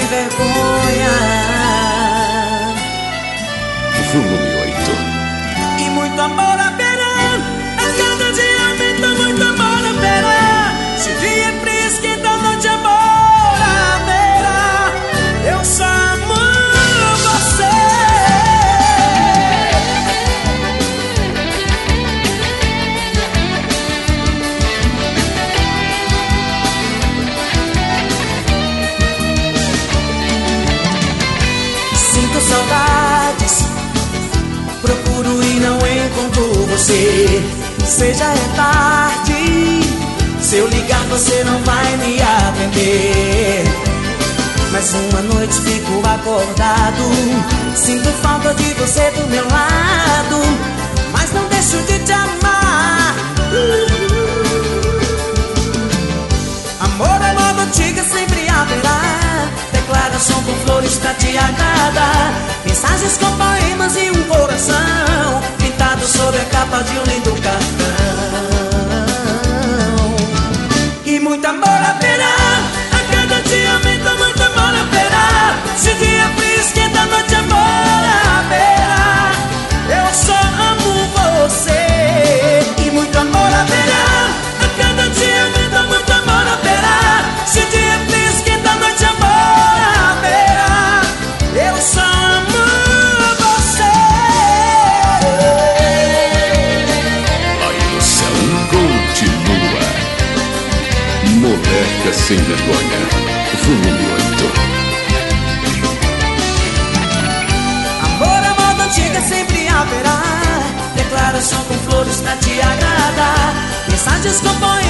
vergonha. Volume 8. E muito amor haverá, a cada dia aumenta muito amor haverá. Se o dia é frio, esquenta a noite, amor haverá. Eu só amo você. Sinto saudades, procuro e não encontro você. Seja é tarde, se eu ligar você não vai me atender. Mais uma noite fico acordado, sinto falta de você do meu lado, mas não deixo de te amar. Amor é moda antiga, sempre haverá. Declaração com flores pra te agradar. Mensagens com poemas e um coração pintado sobre a capa de um lindo cartão. E muito amor haverá, a cada dia aumenta muito amor haverá. Se o dia é frio, esquenta a noite, amor haverá. Eu só amo você. E muito amor haverá, a cada dia aumenta muito amor haverá. Se o dia é frio, esquenta a noite, amor haverá. Eu só amo você. A ilusão continua. Moleca sem vergonha. Volume 8. Amor é moda antiga, sempre haverá. Declaração com flores pra te agradar. Mensagens com poemas